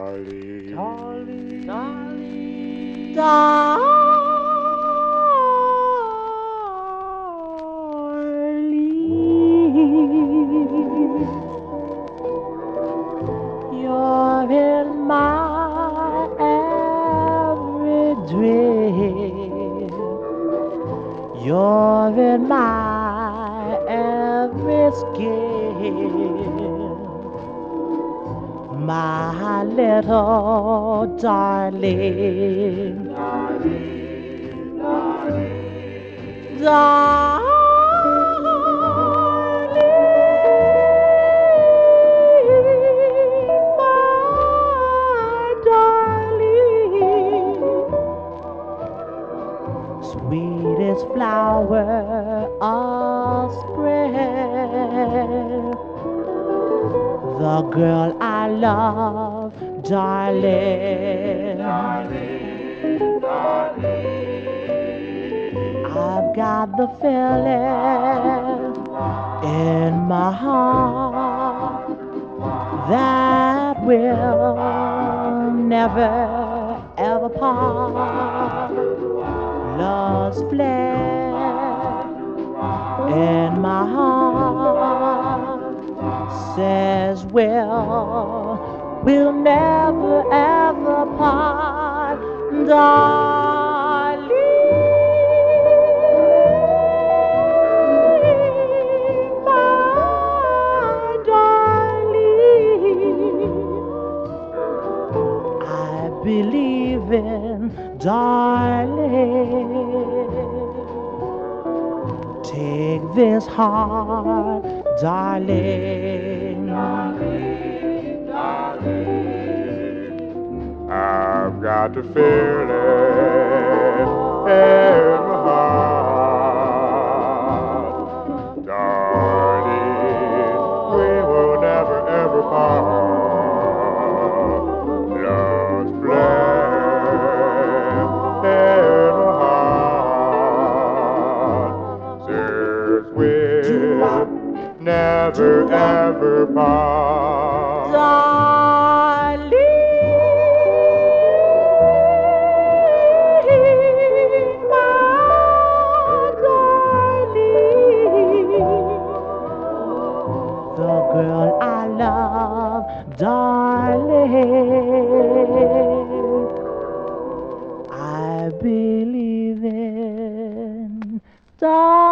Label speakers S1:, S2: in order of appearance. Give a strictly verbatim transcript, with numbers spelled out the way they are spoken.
S1: darling,
S2: darling,
S1: darling,
S2: you're in my every dream. You're in my every skin, my little darling,
S1: darling, darling,
S2: darling, my darling, sweetest flower of spring, the girl I love, darling.
S1: darling, darling.
S2: I've got the feeling in my heart that will never ever part. Love's flame in my heart says we'll, we'll never ever part, darling, my darling. I believe in darling. Take this heart, darling.
S1: Darling, darling, I've got to feel it in my heart. Darling, we will never ever part. Love's flame in my heart says we'll never ever part.
S2: Darling, my darling, the girl I love, darling, I believe in, darling.